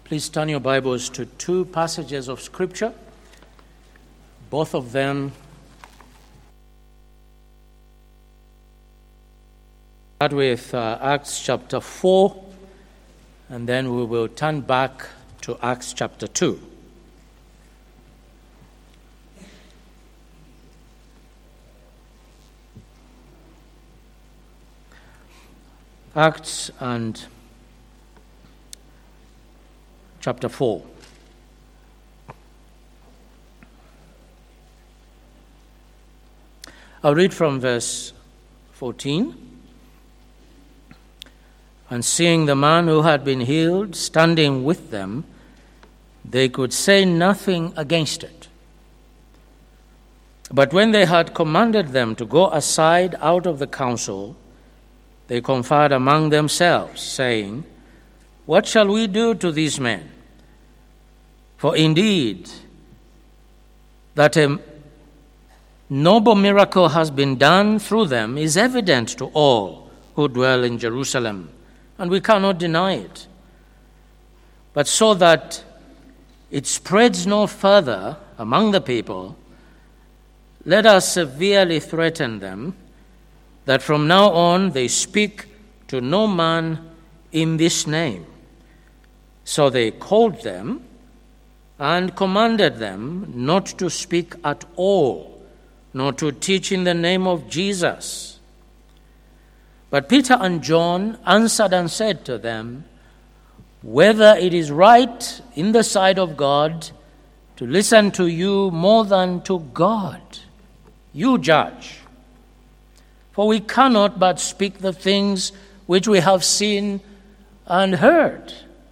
Please turn your Bibles to two passages of Scripture, both of them. Start with Acts chapter 4, and then we will turn back to Acts chapter 2. Acts and chapter 4. I'll read from verse 14. And seeing the man who had been healed standing with them, they could say nothing against it. But when they had commanded them to go aside out of the council, they conferred among themselves, saying, "What shall we do to these men? For indeed, that a noble miracle has been done through them is evident to all who dwell in Jerusalem, and we cannot deny it. But so that it spreads no further among the people, let us severely threaten them, that from now on they speak to no man in this name." So they called them and commanded them not to speak at all, nor to teach in the name of Jesus. But Peter and John answered and said to them, "Whether it is right in the sight of God to listen to you more than to God, you judge. For we cannot but speak the things which we have seen and heard."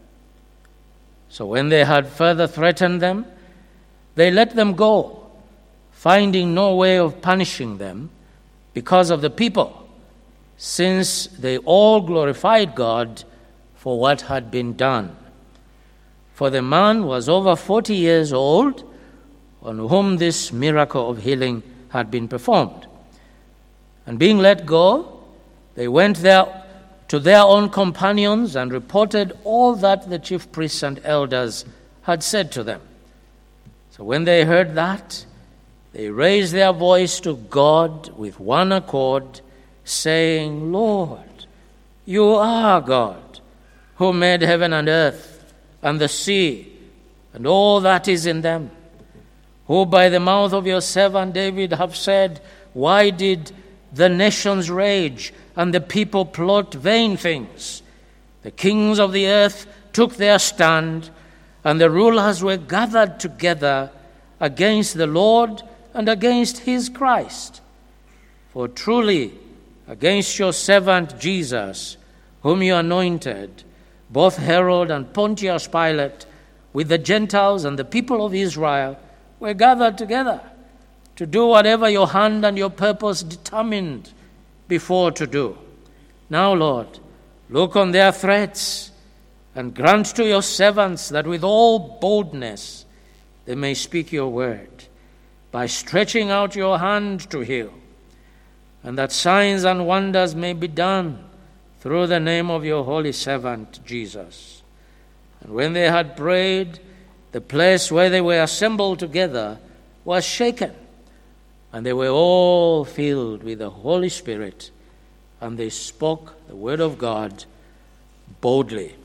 So when they had further threatened them, they let them go, finding no way of punishing them because of the people, since they all glorified God for what had been done. For the man was over 40 years old, on whom this miracle of healing had been performed. And being let go, they went there to their own companions and reported all that the chief priests and elders had said to them. So when they heard that, they raised their voice to God with one accord, saying, "Lord, you are God, who made heaven and earth and the sea and all that is in them, who by the mouth of your servant David have said, why did the nations rage and the people plot vain things? The kings of the earth took their stand, and the rulers were gathered together against the Lord and against his Christ. For truly, against your servant Jesus, whom you anointed, both Herod and Pontius Pilate, with the Gentiles and the people of Israel, were gathered together to do whatever your hand and your purpose determined before to do. Now, Lord, look on their threats and grant to your servants that with all boldness they may speak your word, by stretching out your hand to heal, and that signs and wonders may be done through the name of your holy servant Jesus." And when they had prayed, the place where they were assembled together was shaken, and they were all filled with the Holy Spirit, and they spoke the word of God boldly.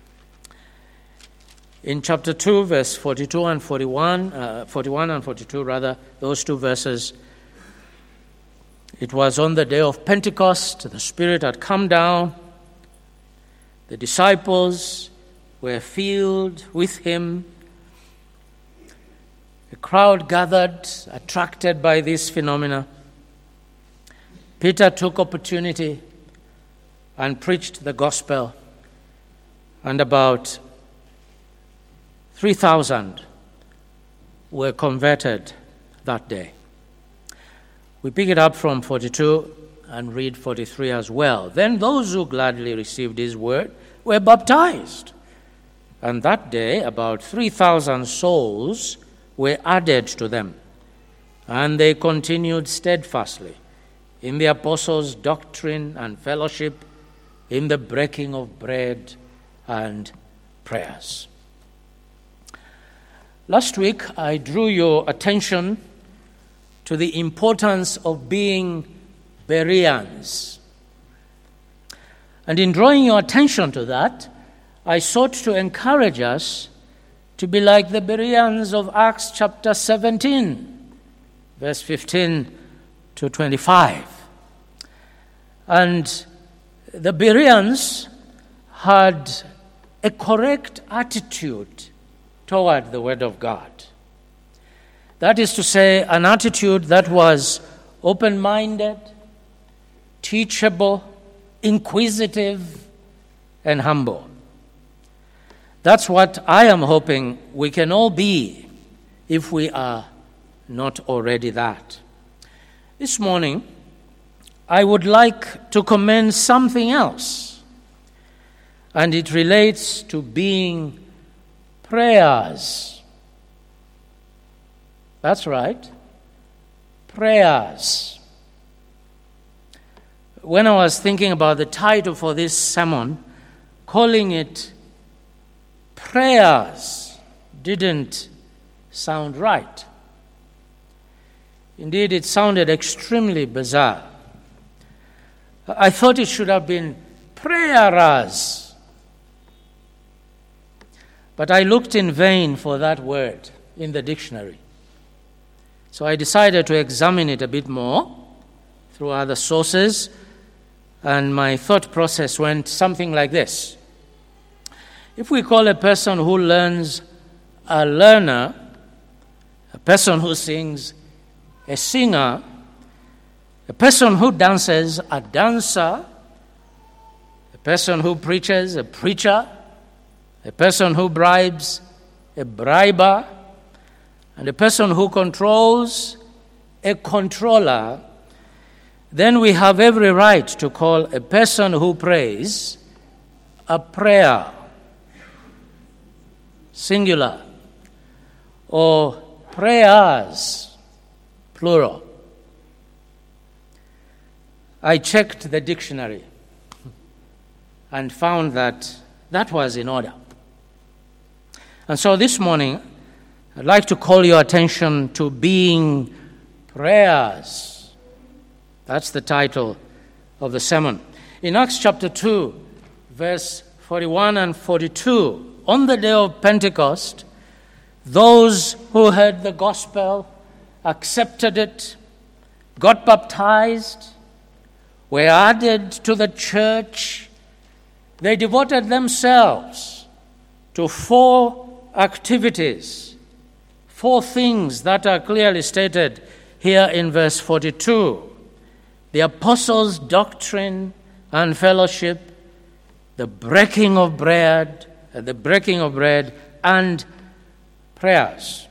In chapter 2, verse 42 and 41 and 42, those two verses, it was on the day of Pentecost. The Spirit had come down. The disciples were filled with him. A crowd gathered, attracted by this phenomena. Peter took opportunity and preached the gospel, and about 3,000 were converted that day. We pick it up from 42 and read 43 as well. Then those who gladly received his word were baptized, and that day about 3,000 souls were added to them, and they continued steadfastly in the apostles' doctrine and fellowship, in the breaking of bread and prayers. Last week, I drew your attention to the importance of being Bereans. And in drawing your attention to that, I sought to encourage us to be like the Bereans of Acts chapter 17, verse 15 to 25. And the Bereans had a correct attitude toward the Word of God. That is to say, an attitude that was open-minded, teachable, inquisitive, and humble. That's what I am hoping we can all be if we are not already that. This morning, I would like to commend something else, and it relates to being prayers. That's right, prayers. When I was thinking about the title for this sermon, calling it prayers didn't sound right. Indeed, it sounded extremely bizarre. I thought it should have been prayerers. But I looked in vain for that word in the dictionary. So I decided to examine it a bit more through other sources, and my thought process went something like this. If we call a person who learns a learner, a person who sings a singer, a person who dances a dancer, a person who preaches a preacher, a person who bribes a briber, and a person who controls a controller, then we have every right to call a person who prays a prayer, singular, or prayers, plural. I checked the dictionary and found that that was in order. And so this morning, I'd like to call your attention to being prayers. That's the title of the sermon. In Acts chapter 2, verse 41 and 42, on the day of Pentecost, those who heard the gospel, accepted it, got baptized, were added to the church. They devoted themselves to 4 activities, 4 things that are clearly stated here in verse 42. The apostles' doctrine and fellowship, the breaking of bread, and prayers.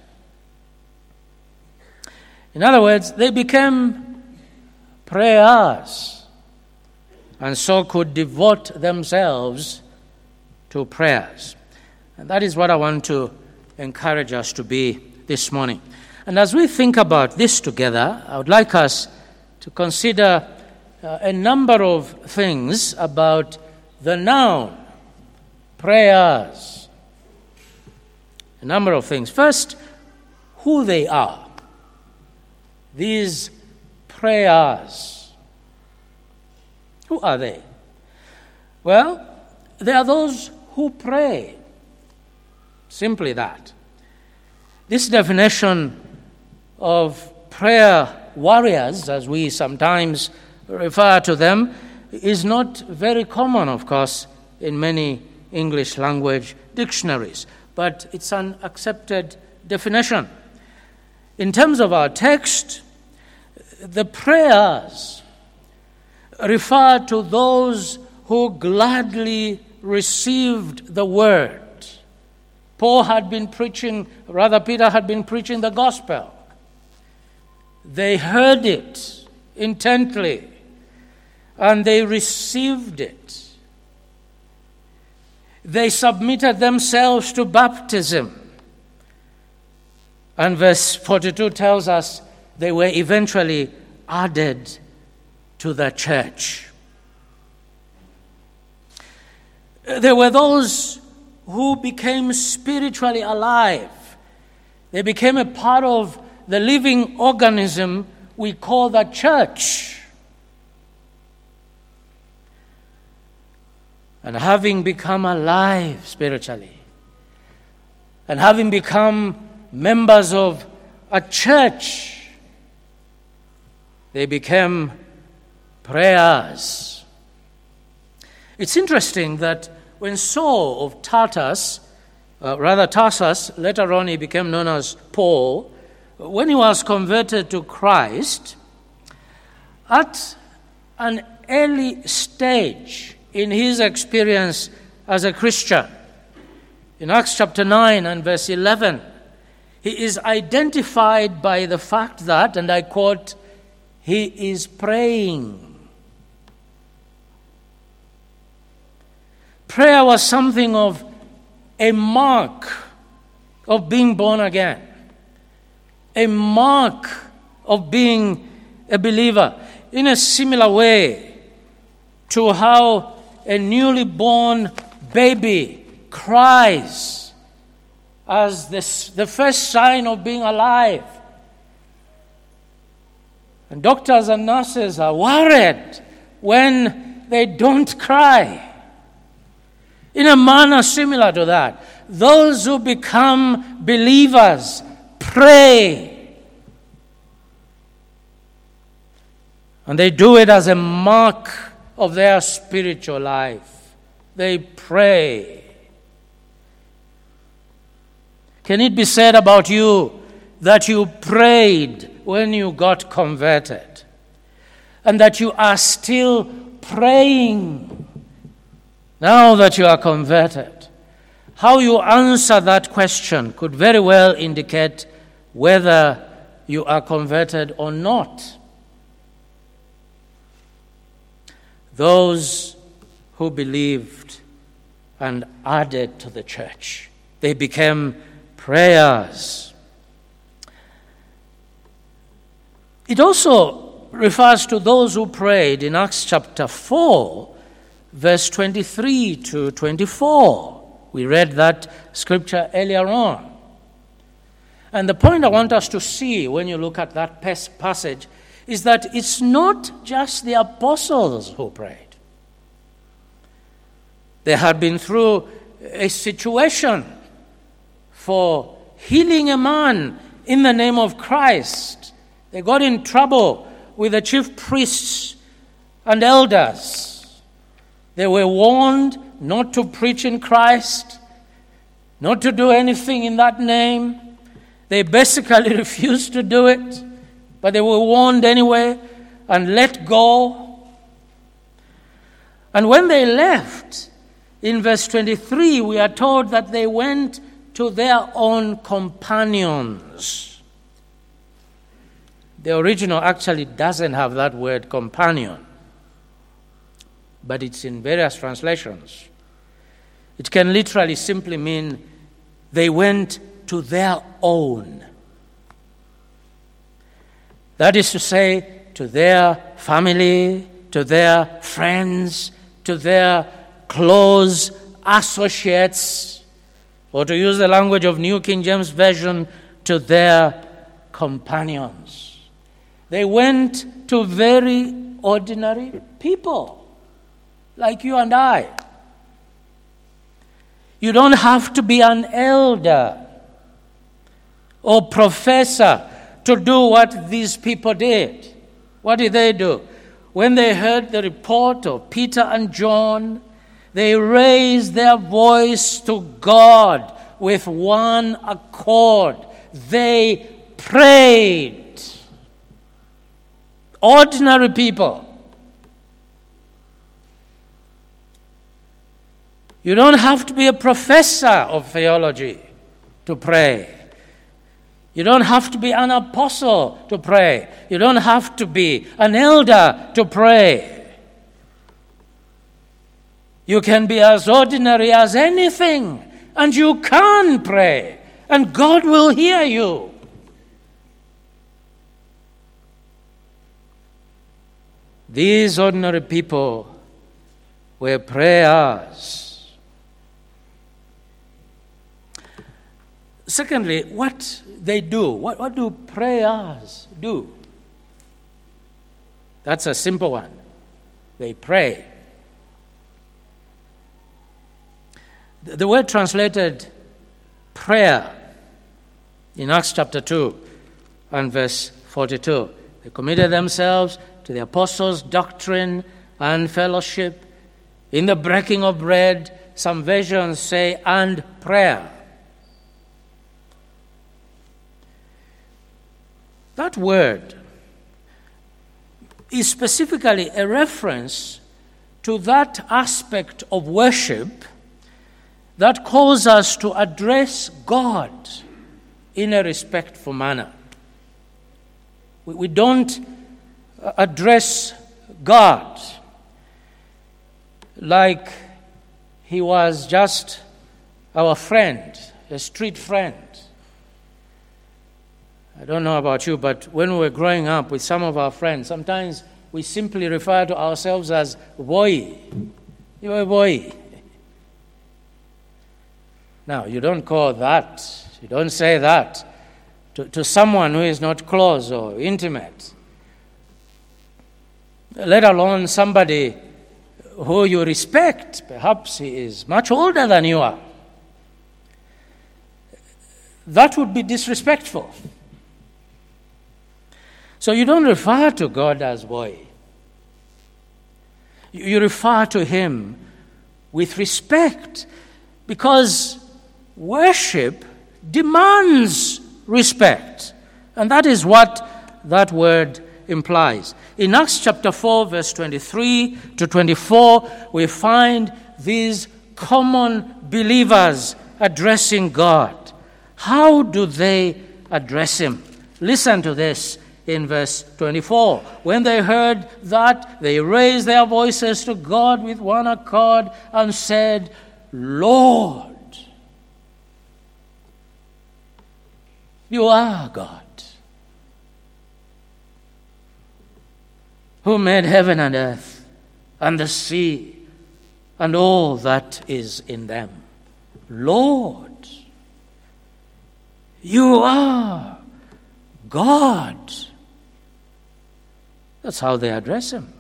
In other words, they became prayers, and so could devote themselves to prayers. And that is what I want to encourage us to be this morning. And as we think about this together, I would like us to consider a number of things about the noun, prayers. A number of things. First, who they are. These prayers. Who are they? Well, they are those who pray. Simply that. This definition of prayer warriors, as we sometimes refer to them, is not very common, of course, in many English language dictionaries, but it's an accepted definition. In terms of our text, the prayers refer to those who gladly received the word. Peter had been preaching the gospel. They heard it intently, and they received it. They submitted themselves to baptism. And verse 42 tells us they were eventually added to the church. There were those who became spiritually alive They became a part of the living organism we call the church. And having become alive spiritually, and having become members of a church, they became prayers. It's interesting that when Saul of Tarsus, later on he became known as Paul, when he was converted to Christ, at an early stage in his experience as a Christian, in Acts chapter 9 and verse 11, he is identified by the fact that, and I quote, he is praying. Prayer was something of a mark of being born again, a mark of being a believer, in a similar way to how a newly born baby cries as the first sign of being alive. And doctors and nurses are worried when they don't cry. In a manner similar to that, those who become believers pray. And they do it as a mark of their spiritual life. They pray. Can it be said about you that you prayed when you got converted, and that you are still praying now that you are converted? How you answer that question could very well indicate whether you are converted or not. Those who believed and added to the church, they became prayers. It also refers to those who prayed in Acts chapter 4, verse 23 to 24. We read that scripture earlier on. And the point I want us to see when you look at that passage is that it's not just the apostles who prayed. They had been through a situation for healing a man in the name of Christ. They got in trouble with the chief priests and elders. They were warned not to preach in Christ, not to do anything in that name. They basically refused to do it, but they were warned anyway and let go. And when they left, in verse 23, we are told that they went to their own companions. The original actually doesn't have that word companion, but it's in various translations. It can literally simply mean they went to their own. That is to say, to their family, to their friends, to their close associates, or to use the language of New King James Version, to their companions. They went to very ordinary people, like you and I. You don't have to be an elder or professor to do what these people did. What did they do? When they heard the report of Peter and John, they raised their voice to God with one accord. They prayed. Ordinary people. You don't have to be a professor of theology to pray. You don't have to be an apostle to pray. You don't have to be an elder to pray. You can be as ordinary as anything, and you can pray, and God will hear you. These ordinary people were prayers. Secondly, what they do. What do prayers do? That's a simple one. They pray. The word translated prayer in Acts chapter 2 and verse 42. They committed themselves to the apostles' doctrine and fellowship, in the breaking of bread, some versions say, and prayer. That word is specifically a reference to that aspect of worship that calls us to address God in a respectful manner. We don't address God like he was just our friend, a street friend. I don't know about you, but when we were growing up with some of our friends, sometimes we simply refer to ourselves as boy. You're a boy. Now, you don't call that, you don't say that to someone who is not close or intimate, let alone somebody who you respect. Perhaps he is much older than you are. That would be disrespectful. So you don't refer to God as boy. You refer to him with respect, because worship demands respect. And that is what that word implies. In Acts chapter 4, verse 23 to 24, we find these common believers addressing God. How do they address him? Listen to this in verse 24. When they heard that, they raised their voices to God with one accord and said, Lord, you are God, who made heaven and earth and the sea and all that is in them. Lord, you are God. That's how they address him.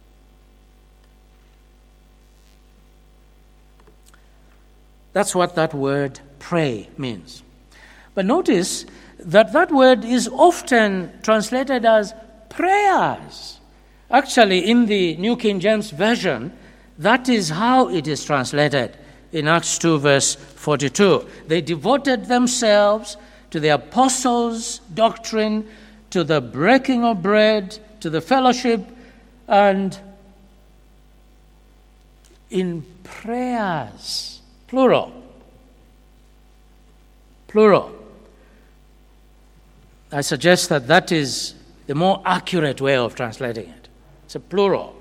That's what that word pray means. But notice that word is often translated as prayers. Actually, in the New King James Version, that is how it is translated in Acts 2, verse 42. They devoted themselves to the apostles' doctrine, to the breaking of bread, to the fellowship, and in prayers, plural. I suggest that is the more accurate way of translating it. It's a plural.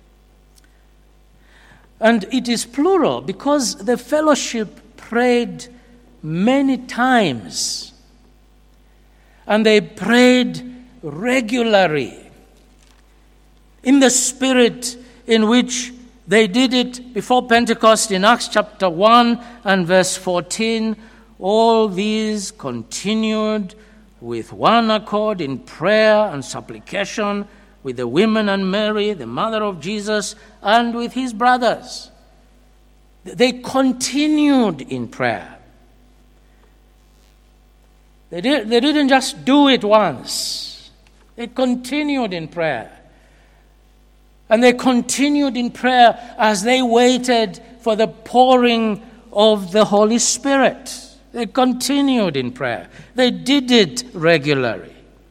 And it is plural because the fellowship prayed many times. And they prayed regularly in the spirit in which they did it before Pentecost in Acts chapter 1 and verse 14. All these continued with one accord in prayer and supplication with the women and Mary, the mother of Jesus, and with his brothers. They continued in prayer. They didn't just do it once. They continued in prayer. And they continued in prayer as they waited for the pouring of the Holy Spirit. They continued in prayer. They did it regularly.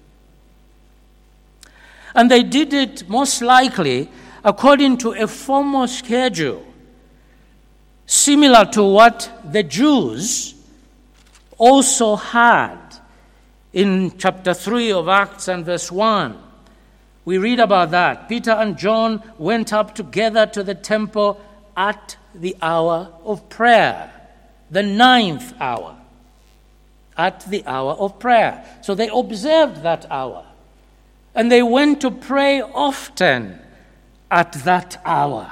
And they did it most likely according to a formal schedule, similar to what the Jews also had. In chapter 3 of Acts and verse 1, we read about that. Peter and John went up together to the temple at the hour of prayer, the 9th hour, at the hour of prayer. So they observed that hour, and they went to pray often at that hour.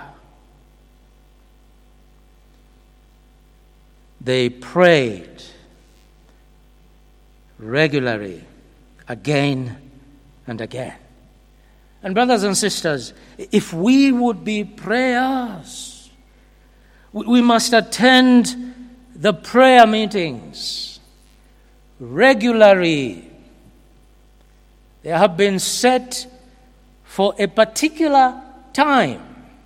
They prayed regularly, again and again. And brothers and sisters, if we would be prayers, we must attend the prayer meetings regularly. They have been set for a particular time.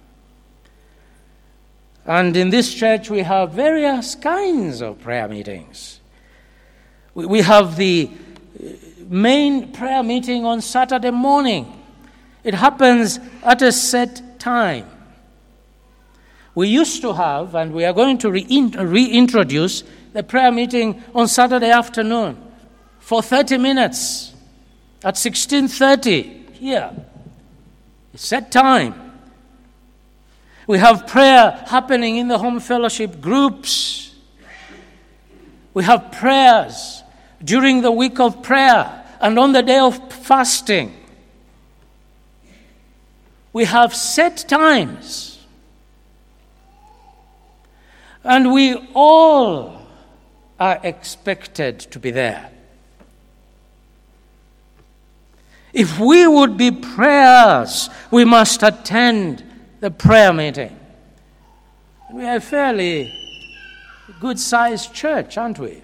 And in this church we have various kinds of prayer meetings. We have the main prayer meeting on Saturday morning. It happens at a set time. We used to have, and we are going to reintroduce, the prayer meeting on Saturday afternoon for 30 minutes at 16:30 here. It's set time. We have prayer happening in the home fellowship groups. We have prayers during the week of prayer and on the day of fasting. We have set times. And we all are expected to be there. If we would be prayers, we must attend the prayer meeting. We are a fairly good-sized church, aren't we?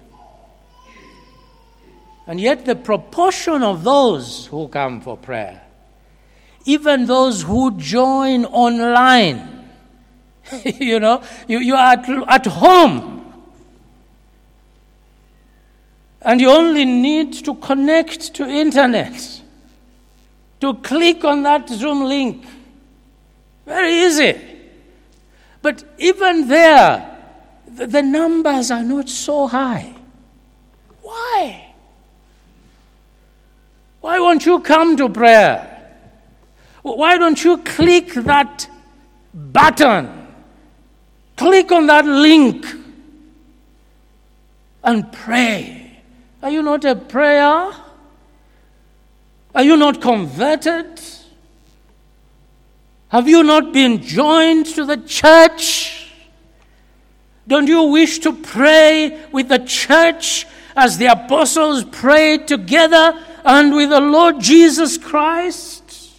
And yet the proportion of those who come for prayer, even those who join online, you are at home, and you only need to connect to internet, to click on that Zoom link. Very easy. But even there, the numbers are not so high. Why? Why won't you come to prayer? Why don't you click that button? Click on that link and pray. Are you not a prayer? Are you not converted? Have you not been joined to the church? Don't you wish to pray with the church as the apostles prayed together and with the Lord Jesus Christ?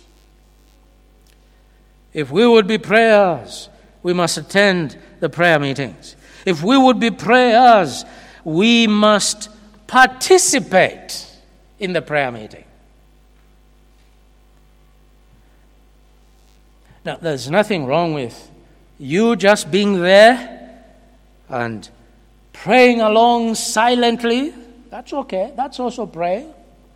If we would be prayers, we must attend the prayer meetings. If we would be prayers, we must participate in the prayer meeting. Now, there's nothing wrong with you just being there and praying along silently. That's okay. That's also praying.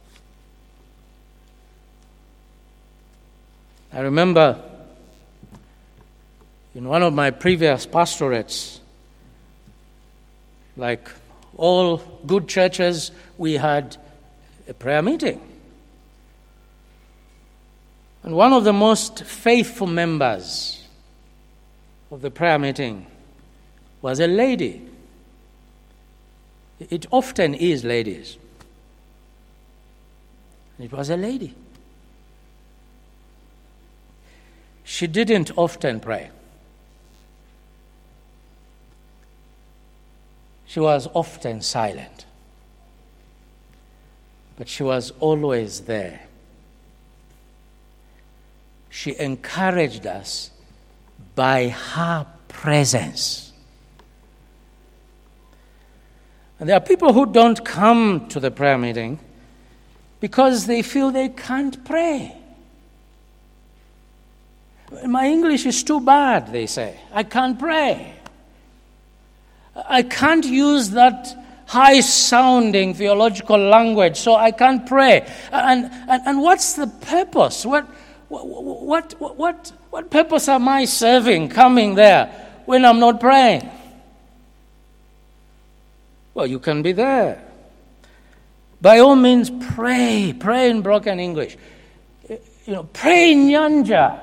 I remember in one of my previous pastorates, like all good churches, we had a prayer meeting. And one of the most faithful members of the prayer meeting was a lady. It often is ladies. It was a lady. She didn't often pray. She was often silent. But she was always there. She encouraged us by her presence. And there are people who don't come to the prayer meeting because they feel they can't pray. My English is too bad, they say. I can't pray. I can't use that high-sounding theological language, so I can't pray. And what's the purpose? What purpose am I serving coming there when I'm not praying? Well, you can be there. By all means, pray. Pray in broken English. Pray in Nyanja.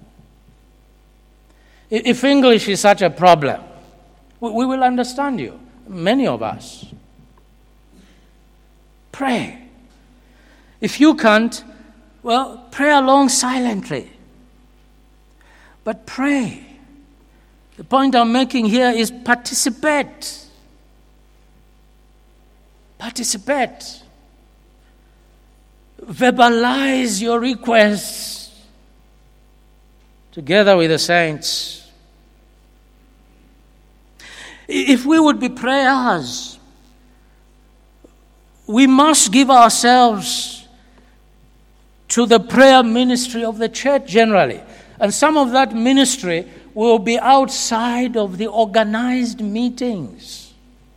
If English is such a problem, we will understand you, many of us. Pray. If you can't, well, pray along silently. But pray. The point I'm making here is participate. Participate. verbalize your requests together with the saints. If we would be prayers, we must give ourselves to the prayer ministry of the church generally. And some of that ministry will be outside of the organized meetings.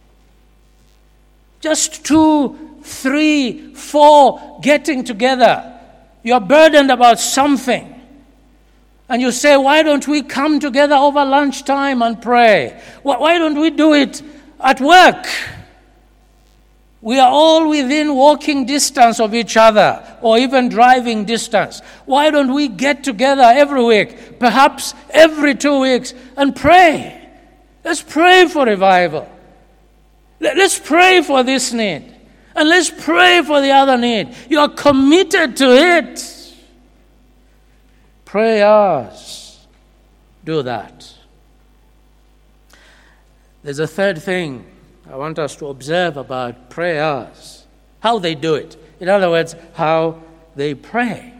Just 2, 3, 4 getting together. You're burdened about something. And you say, why don't we come together over lunchtime and pray? Why don't we do it at work? We are all within walking distance of each other, or even driving distance. Why don't we get together every week, perhaps every 2 weeks, and pray? Let's pray for revival. Let's pray for this need. And let's pray for the other need. You are committed to it. Prayers do that. There's a third thing I want us to observe about prayers, how they do it. In other words, how they pray.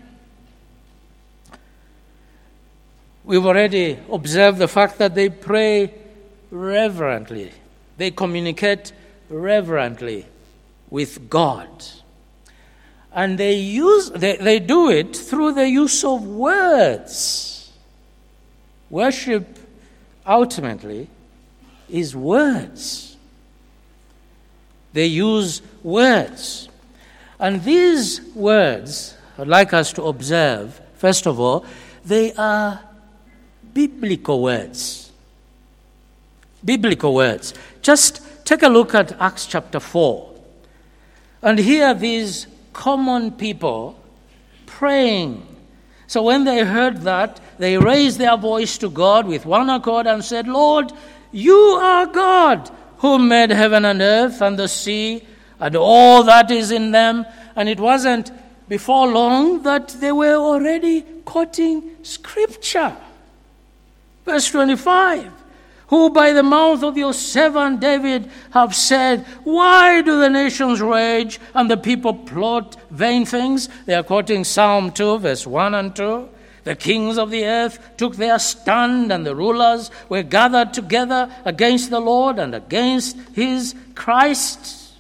We've already observed the fact that they pray reverently. They communicate reverently with God. And they do it through the use of words. Worship, ultimately, is words. They use words. And these words, I'd like us to observe, first of all, they are biblical words. Biblical words. Just take a look at Acts chapter 4. And here these common people praying. So when they heard that, they raised their voice to God with one accord and said, Lord, you are God, who made heaven and earth and the sea and all that is in them. And it wasn't before long that they were already quoting Scripture. Verse 25, who by the mouth of your servant David have said, why do the nations rage and the people plot vain things? They are quoting Psalm 2, verse 1 and 2. The kings of the earth took their stand, and the rulers were gathered together against the Lord and against his Christ.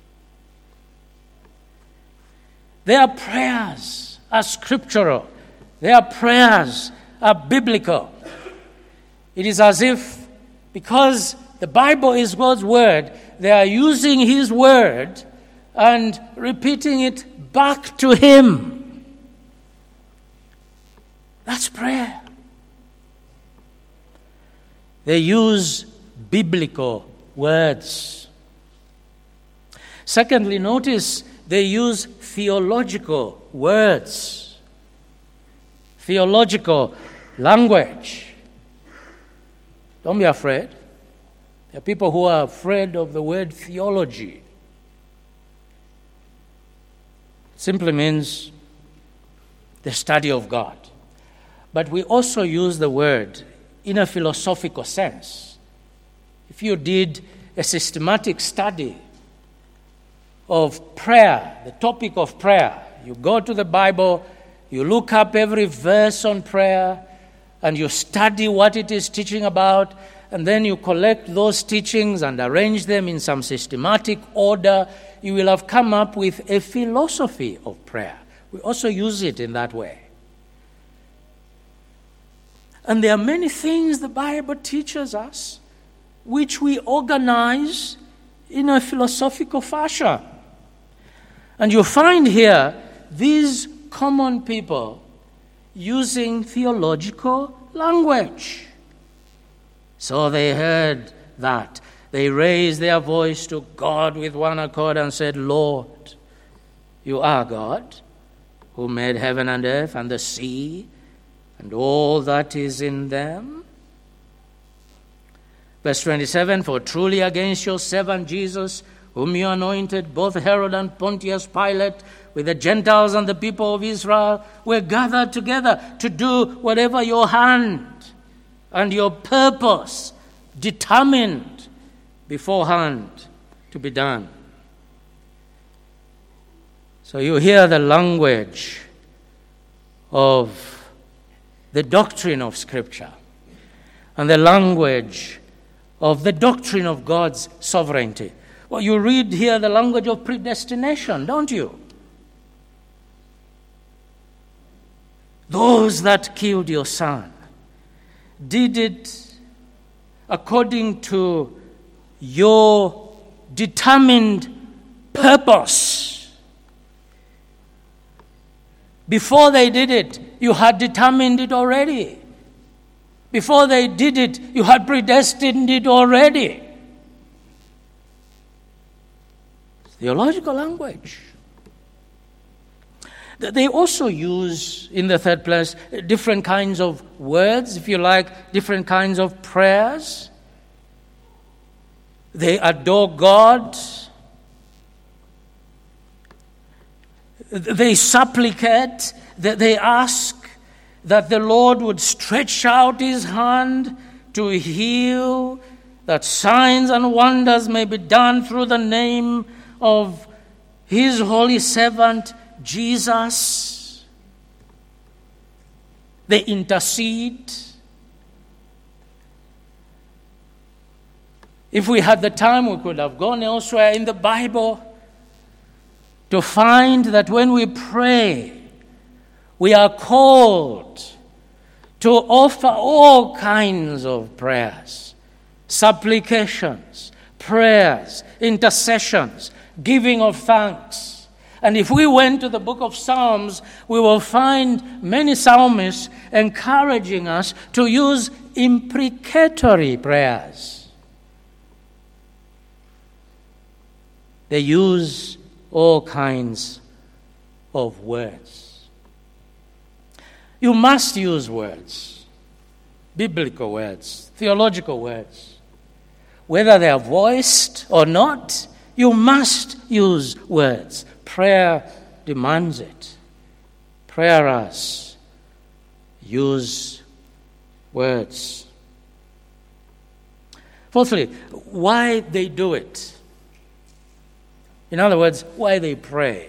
Their prayers are scriptural. Their prayers are biblical. It is as if, because the Bible is God's word, they are using his word and repeating it back to him. That's prayer. They use biblical words. Secondly, notice they use theological words. Theological language. Don't be afraid. There are people who are afraid of the word theology. It simply means the study of God. But we also use the word in a philosophical sense. If you did a systematic study of prayer, the topic of prayer, you go to the Bible, you look up every verse on prayer, and you study what it is teaching about, and then you collect those teachings and arrange them in some systematic order, you will have come up with a philosophy of prayer. We also use it in that way. And there are many things the Bible teaches us which we organize in a philosophical fashion. And you find here these common people using theological language. So they heard that. They raised their voice to God with one accord and said, Lord, you are God, who made heaven and earth and the sea and all that is in them. Verse 27, for truly against your servant Jesus, whom you anointed, both Herod and Pontius Pilate, with the Gentiles and the people of Israel, were gathered together to do whatever your hand and your purpose determined beforehand to be done. So you hear the language of the doctrine of Scripture and the language of the doctrine of God's sovereignty. Well, you read here the language of predestination, don't you? Those that killed your son did it according to your determined purpose. Before they did it, you had determined it already. Before they did it, you had predestined it already. Theological language. They also use, in the third place, different kinds of words, if you like, different kinds of prayers. They adore God. They supplicate, they ask that the Lord would stretch out his hand to heal, that signs and wonders may be done through the name of his holy servant, Jesus. They intercede. If we had the time, we could have gone elsewhere in the Bible to find that when we pray, we are called to offer all kinds of prayers, supplications, prayers, intercessions, giving of thanks. And if we went to the book of Psalms, we will find many psalmists encouraging us to use imprecatory prayers. They use all kinds of words. You must use words, biblical words, theological words. Whether they are voiced or not, you must use words. Prayer demands it. Prayers use words. Fourthly, why they do it. In other words, why they pray.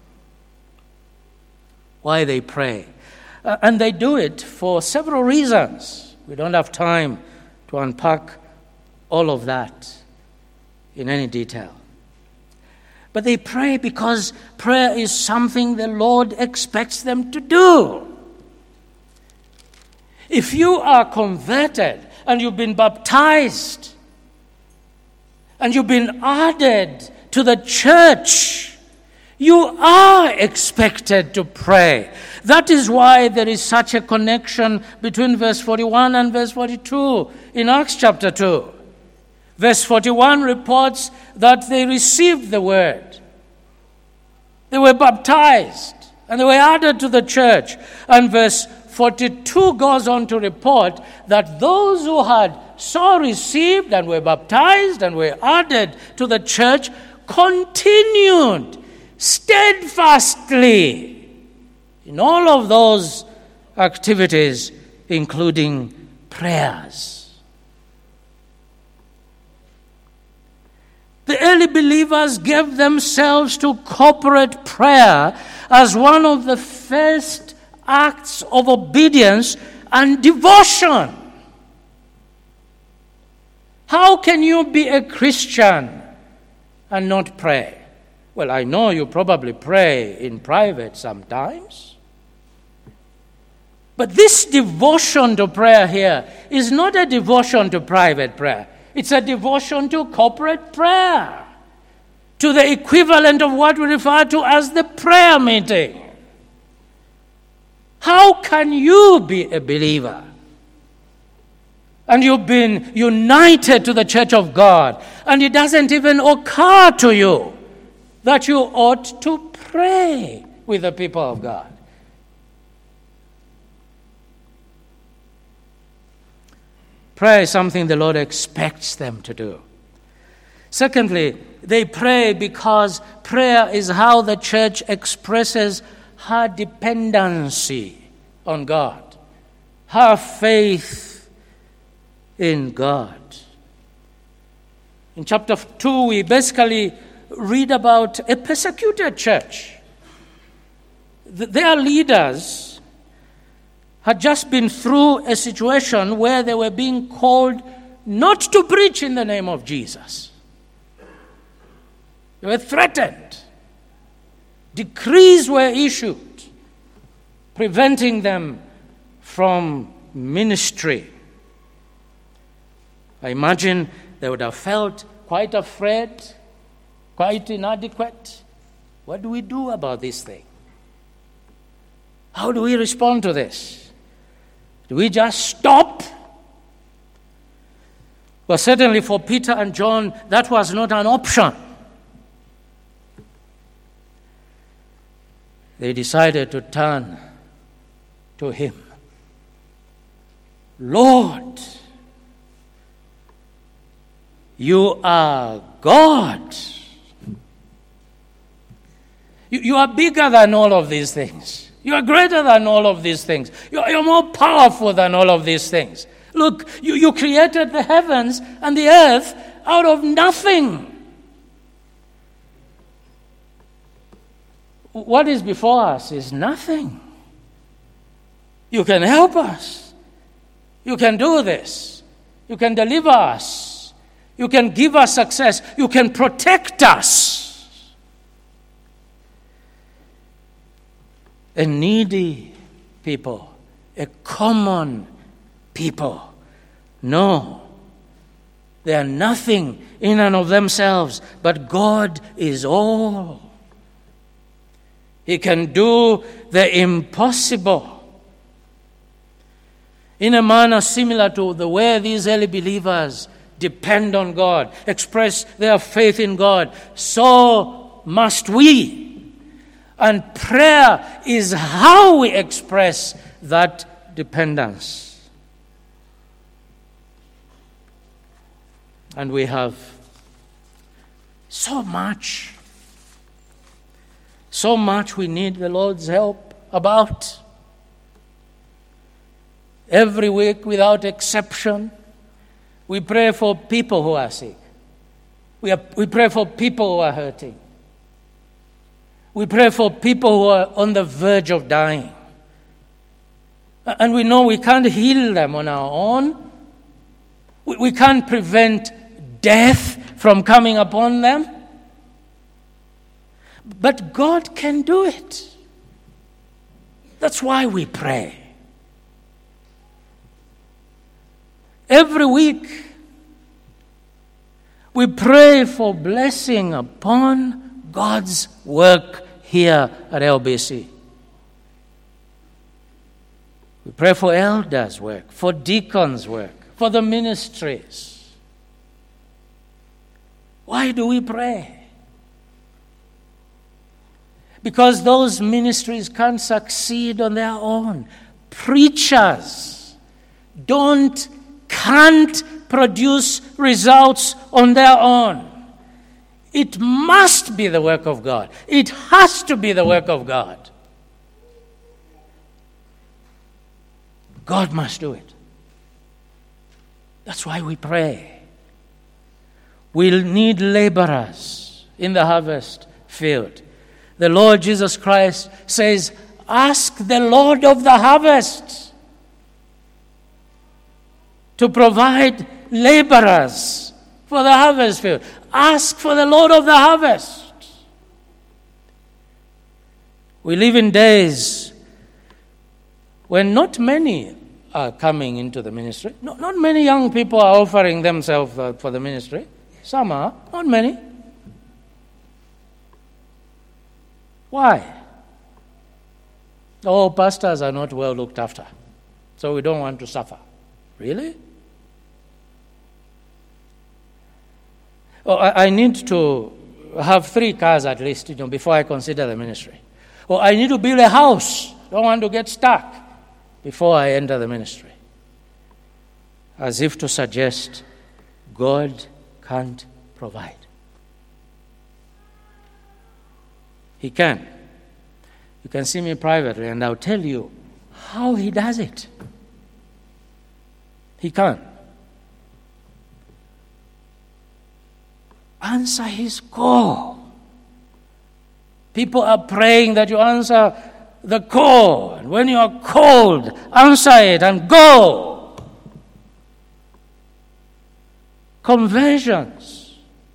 Why they pray. And they do it for several reasons. We don't have time to unpack all of that in any detail. But they pray because prayer is something the Lord expects them to do. If you are converted and you've been baptized and you've been added to the church, you are expected to pray. That is why there is such a connection between verse 41 and verse 42 in Acts chapter 2. Verse 41 reports that they received the word. They were baptized and they were added to the church. And verse 42 goes on to report that those who had so received and were baptized and were added to the church continued steadfastly in all of those activities, including prayers. The early believers gave themselves to corporate prayer as one of the first acts of obedience and devotion. How can you be a Christian and not pray? Well, I know you probably pray in private sometimes. But this devotion to prayer here is not a devotion to private prayer. It's a devotion to corporate prayer, to the equivalent of what we refer to as the prayer meeting. How can you be a believer and you've been united to the church of God and it doesn't even occur to you that you ought to pray with the people of God? Prayer is something the Lord expects them to do. Secondly, they pray because prayer is how the church expresses her dependency on God, her faith in God. In chapter 2, we basically read about a persecuted church Their leaders had just been through a situation where they were being called not to preach in the name of Jesus. They were threatened. Decrees were issued, preventing them from ministry. I imagine they would have felt quite afraid, quite inadequate. What do we do about this thing? How do we respond to this? Do we just stop? Well, certainly for Peter and John, that was not an option. They decided to turn to him. Lord, you are God. You are bigger than all of these things. You are greater than all of these things. You're more powerful than all of these things. Look, you created the heavens and the earth out of nothing. What is before us is nothing. You can help us. You can do this. You can deliver us. You can give us success. You can protect us. A needy people, a common people. No, they are nothing in and of themselves, but God is all. He can do the impossible. In a manner similar to the way these early believers depend on God, express their faith in God, so must we. And prayer is how we express that dependence. And we have so much we need the Lord's help about. Every week, without exception, we pray for people who are sick. We pray for people who are hurting. We pray for people who are on the verge of dying. And we know we can't heal them on our own. We can't prevent death from coming upon them. But God can do it. That's why we pray. Every week, we pray for blessing upon God's work here at LBC. We pray for elders' work, for deacons' work, for the ministries. Why do we pray? Because those ministries can't succeed on their own. Preachers can't produce results on their own. It must be the work of God. It has to be the work of God. God must do it. That's why we pray. We'll need laborers in the harvest field. The Lord Jesus Christ says, ask the Lord of the harvest to provide laborers for the harvest field. Ask for the Lord of the harvest. We live in days when not many are coming into the ministry. Not many young people are offering themselves for the ministry. Some are, not many. Why? Oh, pastors are not well looked after, so we don't want to suffer. Really? Oh, I need to have 3 cars at least, before I consider the ministry. Or I need to build a house. Don't want to get stuck before I enter the ministry. As if to suggest God can't provide. He can. You can see me privately and I'll tell you how he does it. He can. Answer his call. People are praying that you answer the call. And when you are called, answer it and go. Conversions.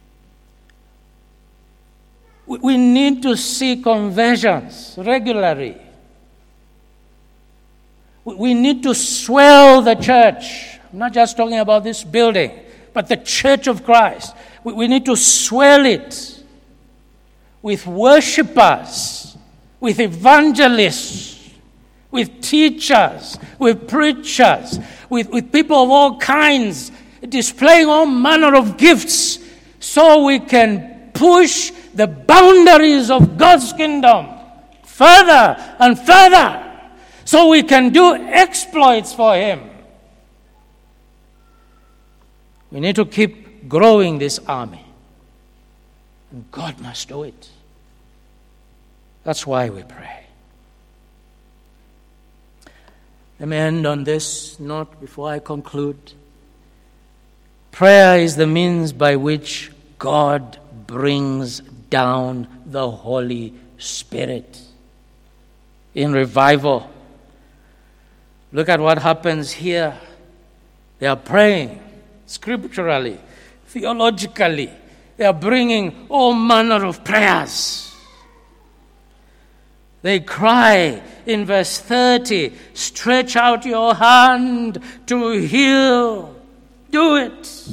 We need to see conversions regularly. We need to swell the church. I'm not just talking about this building, but the church of Christ. We need to swell it with worshipers, with evangelists, with teachers, with preachers, with people of all kinds, displaying all manner of gifts, so we can push the boundaries of God's kingdom further and further, so we can do exploits for Him. We need to keep growing this army. And God must do it. That's why we pray. Let me end on this note before I conclude. Prayer is the means by which God brings down the Holy Spirit. In revival, look at what happens here. They are praying scripturally, theologically. They are bringing all manner of prayers. They cry in verse 30, stretch out your hand to heal. Do it.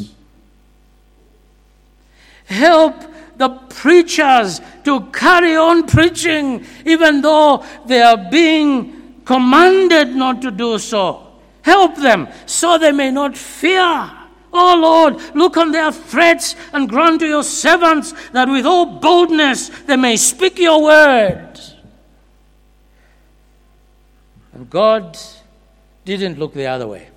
Help the preachers to carry on preaching, even though they are being commanded not to do so. Help them so they may not fear. Oh Lord, look on their threats and grant to your servants that with all boldness they may speak your word. And God didn't look the other way.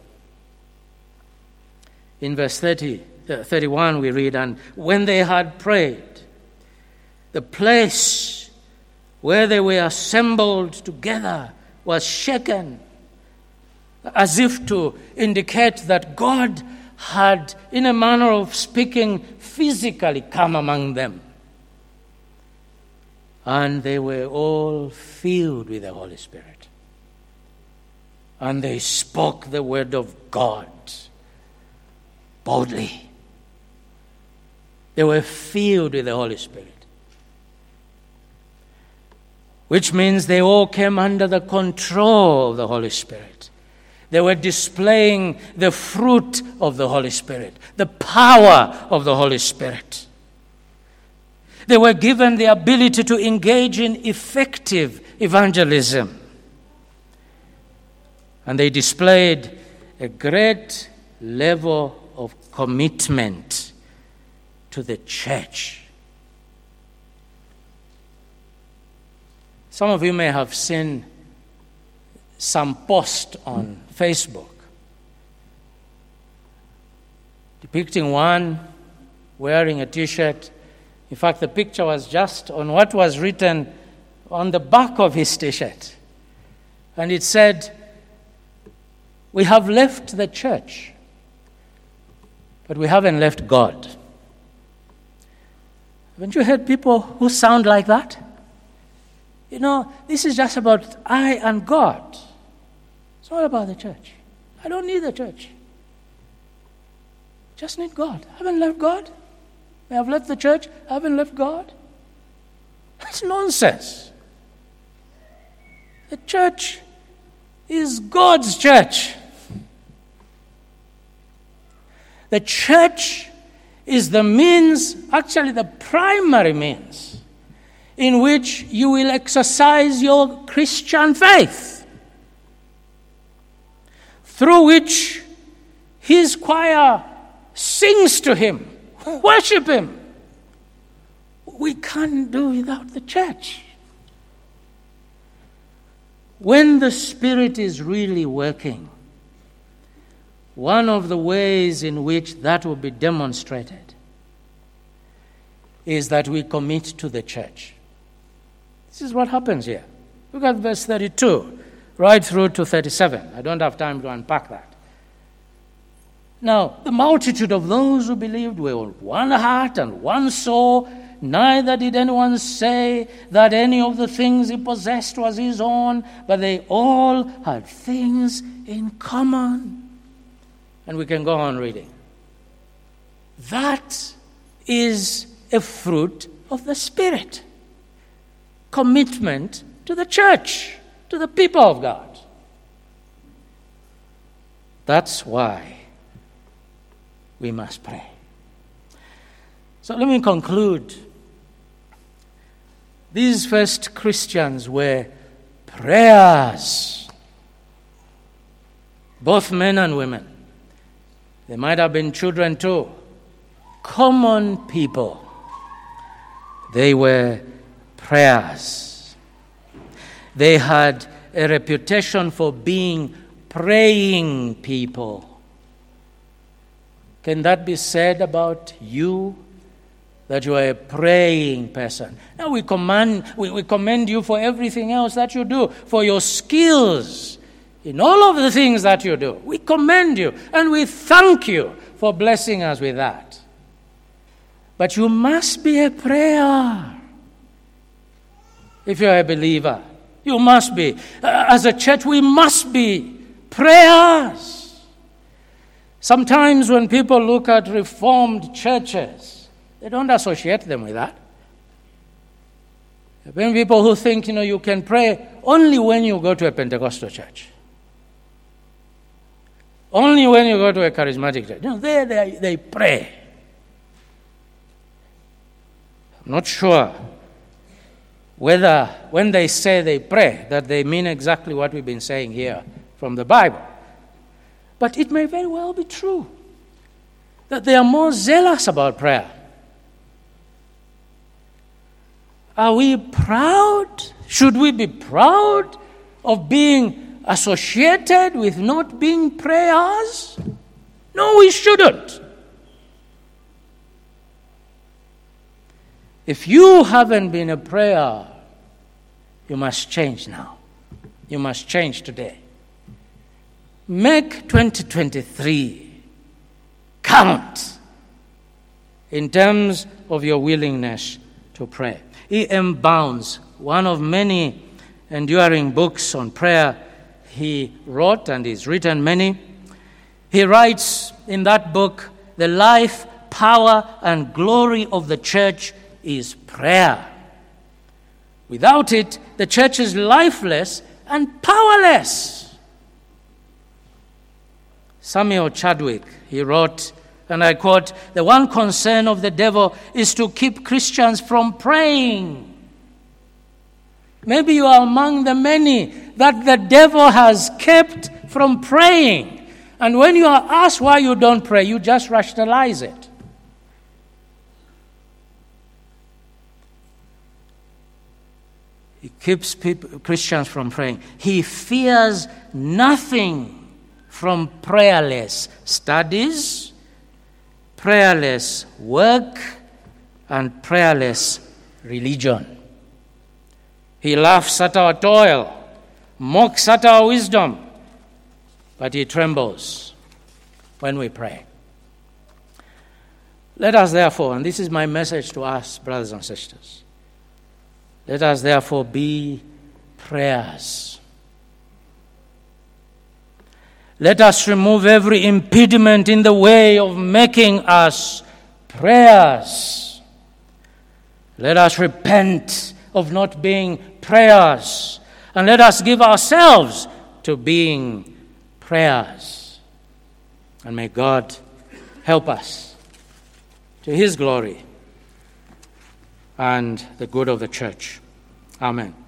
In verse 31 we read, and when they had prayed, the place where they were assembled together was shaken, as if to indicate that God had, in a manner of speaking, physically come among them. And they were all filled with the Holy Spirit. And they spoke the word of God boldly. They were filled with the Holy Spirit. Which means they all came under the control of the Holy Spirit. They were displaying the fruit of the Holy Spirit, the power of the Holy Spirit. They were given the ability to engage in effective evangelism. And they displayed a great level of commitment to the church. Some of you may have seen some post on Facebook depicting one wearing a t-shirt. In fact, the picture was just on what was written on the back of his t-shirt. And it said, "We have left the church, but we haven't left God." Haven't you heard people who sound like that? You know, this is just about I and God. It's not about the church. I don't need the church. Just need God. I haven't left God. I have left the church. I haven't left God. That's nonsense. The church is God's church. The church is the means, actually the primary means, in which you will exercise your Christian faith, through which His choir sings to Him, worship Him. We can't do without the church. When the Spirit is really working, one of the ways in which that will be demonstrated is that we commit to the church. This is what happens here. Look at verse 32, right through to 37. I don't have time to unpack that. Now, the multitude of those who believed were of one heart and one soul. neither did anyone say that any of the things he possessed was his own, but they all had things in common. And we can go on reading. That is a fruit of the Spirit. Commitment to the church, to the people of God. That's why we must pray. So let me conclude. These first Christians were prayers, both men and women. They might have been children too. Common people. They were prayers. They had a reputation for being praying people. Can that be said about you? That you are a praying person. Now we commend you for everything else that you do, for your skills in all of the things that you do. We commend you and we thank you for blessing us with that. But you must be a prayer. If you are a believer, you must be. As a church, we must be prayers. Sometimes when people look at Reformed churches, they don't associate them with that. There are people who think, you can pray only when you go to a Pentecostal church. Only when you go to a charismatic church. They pray. I'm not sure whether when they say they pray that they mean exactly what we've been saying here from the Bible. But it may very well be true that they are more zealous about prayer. Are we proud? Should we be proud of being associated with not being prayers? No, we shouldn't. If you haven't been a prayer, you must change now. You must change today. Make 2023 count in terms of your willingness to pray. E.M. Bounds, one of many enduring books on prayer he wrote, and he's written many, he writes in that book, the life, power, and glory of the church is prayer. Without it, the church is lifeless and powerless. Samuel Chadwick, he wrote, and I quote, "The one concern of the devil is to keep Christians from praying." Maybe you are among the many that the devil has kept from praying. And when you are asked why you don't pray, you just rationalize it. He keeps Christians from praying. He fears nothing from prayerless studies, prayerless work, and prayerless religion. He laughs at our toil, mocks at our wisdom, but he trembles when we pray. Let us therefore, and this is my message to us, brothers and sisters, let us therefore be prayers. Let us remove every impediment in the way of making us prayers. Let us repent of not being prayers, and let us give ourselves to being prayers. And may God help us to His glory and the good of the church. Amen.